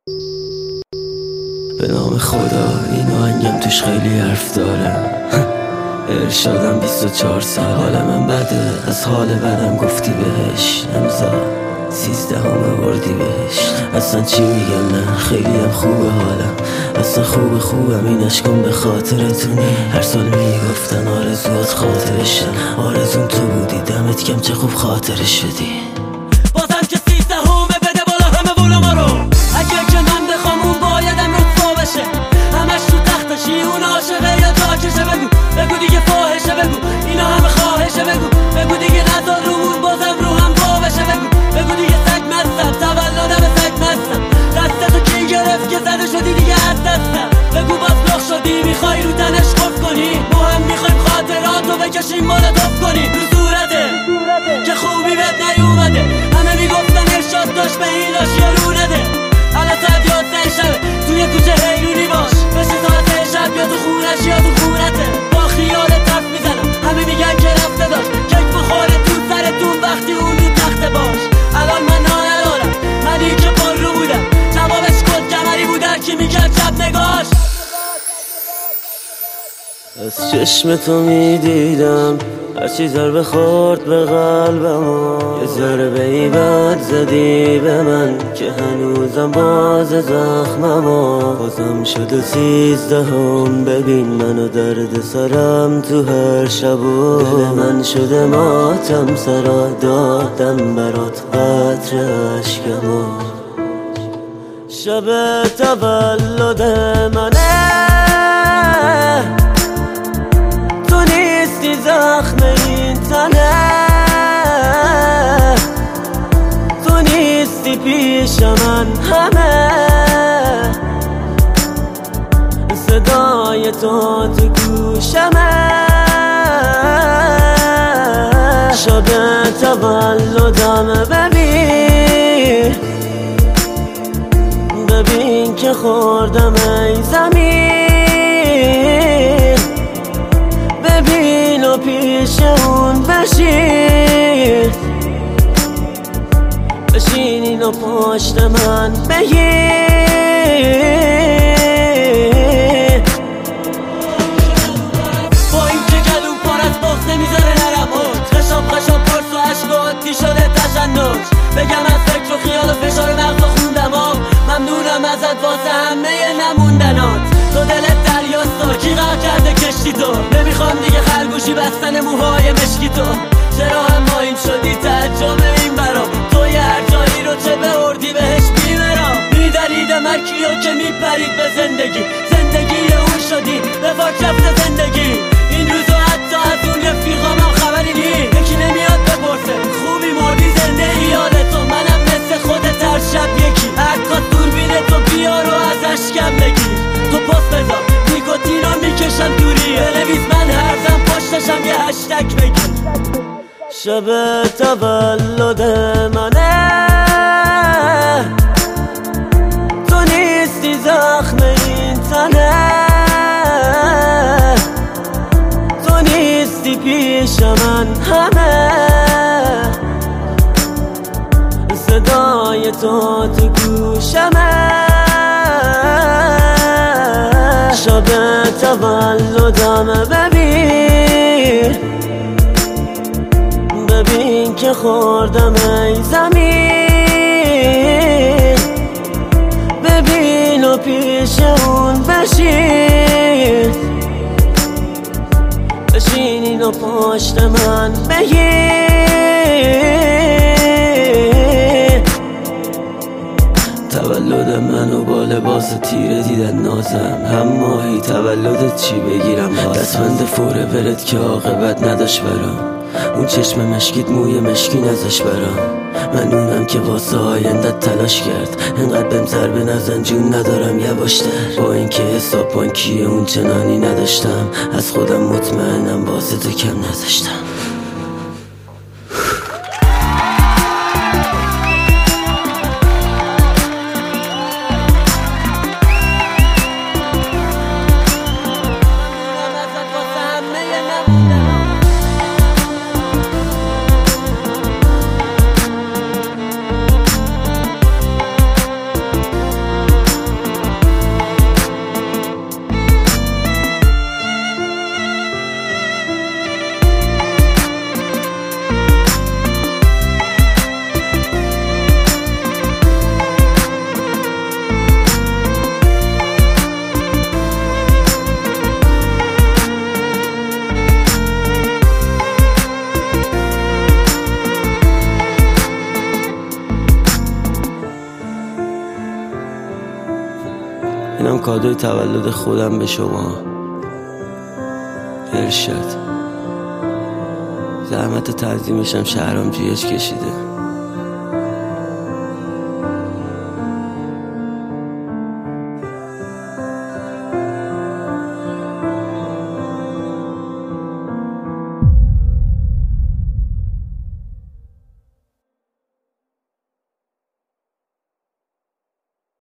به نام خدا این آهنگم توش خیلی حرف داره. ارشادم 24 سال، حال من بده، از حال بدم گفتی بهش. امضا 13 اردیبهشت. اصلا چی میگم، نه خیلی هم خوبه حالم، اصلا خوبم. این عشقم به خاطرتونی. هر سال میگفتن آرزوات خاطرشن، آرزون تو بودی، دمت کم چه خوب خاطر شدی. بازم که 13 بده بالا همه بولا ما رو. اگه که من بخوام اون بایدم رسوا بشه، همش تو تختشی اون عاشقه یا جاکشه. بگو دیگه فاحشه، بگو اینا همه خواهشه. بگو دیگه نزار رومون بازم رو هم با بشه. بگو دیگه سگ مستم، تولدم سگ مستم. دستتو کی گرفت که زده شدی دیگه از دستم. بگو باز لخ شدی میخوای رو تنش خوف کنی. ما هم میخوایم خاطراتو بکشیم بالا توف کنی. رو صورته که خوبی بهت نیومده، همه میگفتن ارشاد داشت به این داشت یا رو نده. حالا ساعت 11 شبه توی کوچه حیرونی باش، بشه ساعت شب یا تو خونش یا تو خونته. با خیالت حرف میزنم، همه میگن که رفته داشت کیک بخوره تو سرتون وقتی اون رو تخته باش. الان من ندارم، منی که پر رو بودم، جوابش کد کمری بود هرکی میکرد شب نگاش. از چشم تو میدیدم هرچی ضربه خورد به قلبم، یه ضربه ای بد زدی به من که هنوزم باز زخمم. بازم شده 13 ببین منو درد سرم تو هر شب و دل من شده ماتم سرا، دادم برات قطر عشقمو. شب تولد منه، تو نیستی زخم این تنه، تو نیستی پیش من همه. صدای تو گوشمه، شب تولدم ببین که خوردم ای زمین. ببین و پیش اون بشین اینو پشت من بگیر. با این که گلوم پر از بغض نمیذاره نرم اوج، خشاب پرس و عشق و آتی شده تشنج. بگم از فکر و خیال و فشار مغز و خوندم ممنونم ازت واسه همه نموندنات. تو دلت دریاست، کی غرق کرده کشتی تو. نمیخوام دیگه خرگوشی بستن موهای مشکی تو. چرا هم مایم شدی تعجب این برام، توی هر جایی رو چه به اردیبهشت بیمرام. میدریدم هر کیو که میپرید به زندگی اون شدی به فاک رفته زندگی. این روزو حتی از اون رفیقامم خبری نی، یکی نمیاد بپرسه خوبی مردی زنده ای یادتو. منم مثل خودت هر شب یکی، عکاس دوربینه تو بیار و از اشکم بگیر. تو پست بذار نیکوتینا میکشم دوری، بنویس من هرزم پشتشم یه هشتگ بگیر. شب تولد منه، تو نیستی زخم این تنه، تو نیستی پیش من همه. صدای تو گوشمه، شب تولدم ببین که خوردم ای زمین. ببین و پیش اون بشین اینو پشت من بگیر. تولد منو با لباس تیره دیدن نازم، هم ماهی تولدت چی بگیرم بازم. دستمند فوره برد که عاقبت نداشت برام، اون چشم مشکیت موی مشکی نزاش برام. من اونم که واسه آیندت تلاش کرد، انقدر بهم ضربه نزن جون ندارم یواشتر. با اینکه حساب بانکی اون چنانی نداشتم، از خودم مطمئنم واسه تو کم نذاشتم. اینم کادوی تولد خودم به شما. ارشاد زحمت تنظیمشم شهرام جیش کشیده.